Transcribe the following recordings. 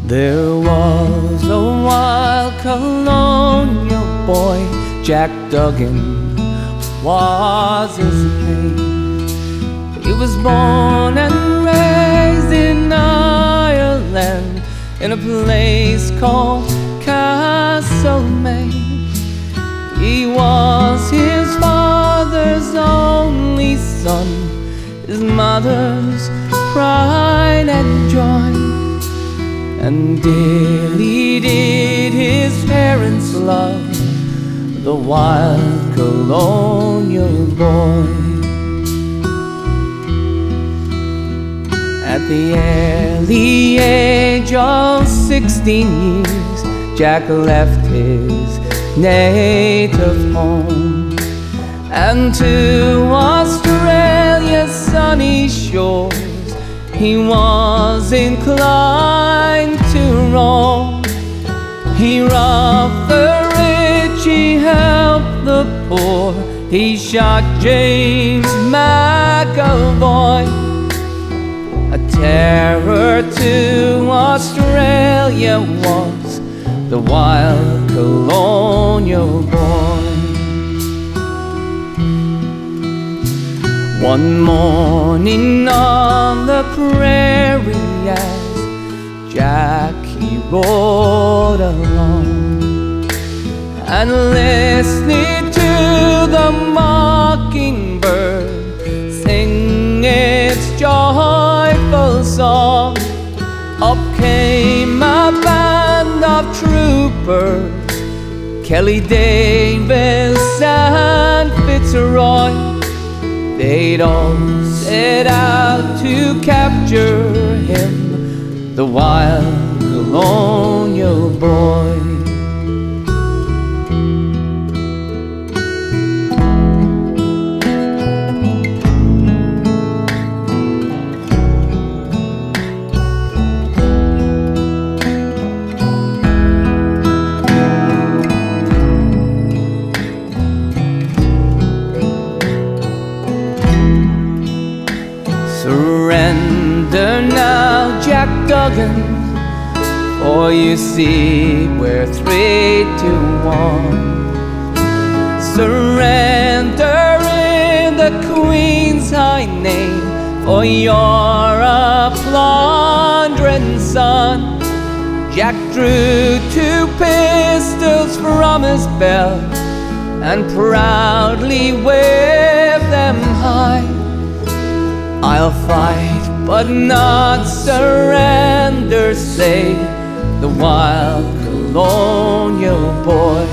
There was a wild colonial boy, Jack Duggan was his name. He was born and raised in Ireland, in a place called Castlemaine. He was his father's only son, his mother's pride and joy, and dearly did his parents love the wild colonial boy. At the early age of 16 years, Jack left his native home, and to Australia's sunny shores he was inclined to roam. He robbed the rich, he helped the poor, he shot James McAvoy. A terror to Australia was the wild colonial boy. One morning on the prairie, as Jack he rode along, and listening to the mockingbird sing its joyful song, up came a band of troopers, Kelly Davis and Fitzroy. They'd all set out to capture him, the wild colonial boy. Surrender now, Jack Duggan, for you see we're 3-1. Surrender in the Queen's high name, for you're a plundering son. Jack drew 2 pistols from his belt and proudly waved them high. I'll fight but not surrender, say the wild colonial boy.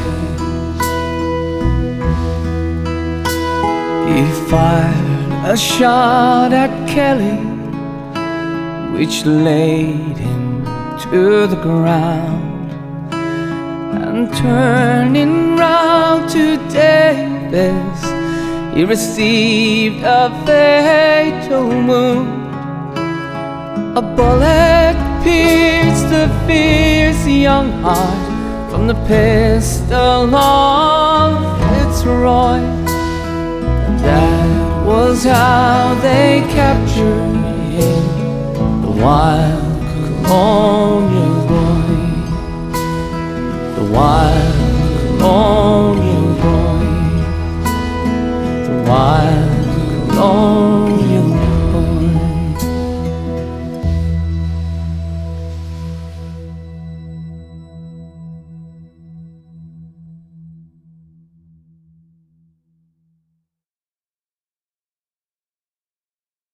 He fired a shot at Kelly, which laid him to the ground, and turning round to Davis, he received a fatal wound. A bullet pierced the fierce young heart from the pistol of Fitzroy, and that was how they captured him, the wild colonial boy, the wild